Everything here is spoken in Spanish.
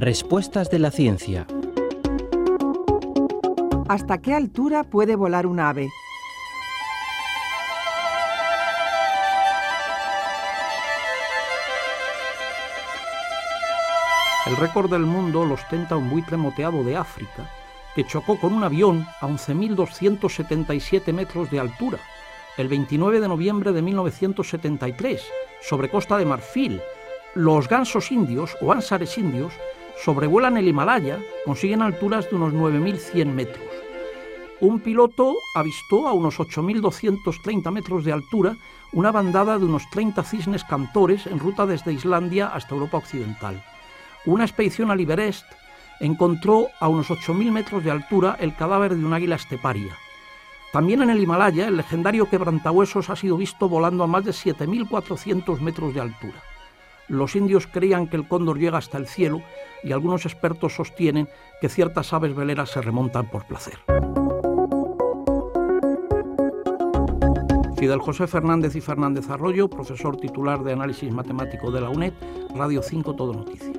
Respuestas de la ciencia. ¿Hasta qué altura puede volar un ave? El récord del mundo lo ostenta un buitre moteado de África, que chocó con un avión a 11.277 metros de altura, el 29 de noviembre de 1973, sobre Costa de Marfil. Los gansos indios, o ánsares indios, sobrevuelan el Himalaya, consiguen alturas de unos 9.100 metros. Un piloto avistó a unos 8.230 metros de altura una bandada de unos 30 cisnes cantores en ruta desde Islandia hasta Europa Occidental. Una expedición al Everest encontró a unos 8.000 metros de altura el cadáver de un águila esteparia. También en el Himalaya, el legendario quebrantahuesos ha sido visto volando a más de 7.400 metros de altura. Los indios creían que el cóndor llega hasta el cielo y algunos expertos sostienen que ciertas aves veleras se remontan por placer. Fidel José Fernández y Fernández Arroyo, profesor titular de Análisis Matemático de la UNED, Radio 5 Todo Noticias.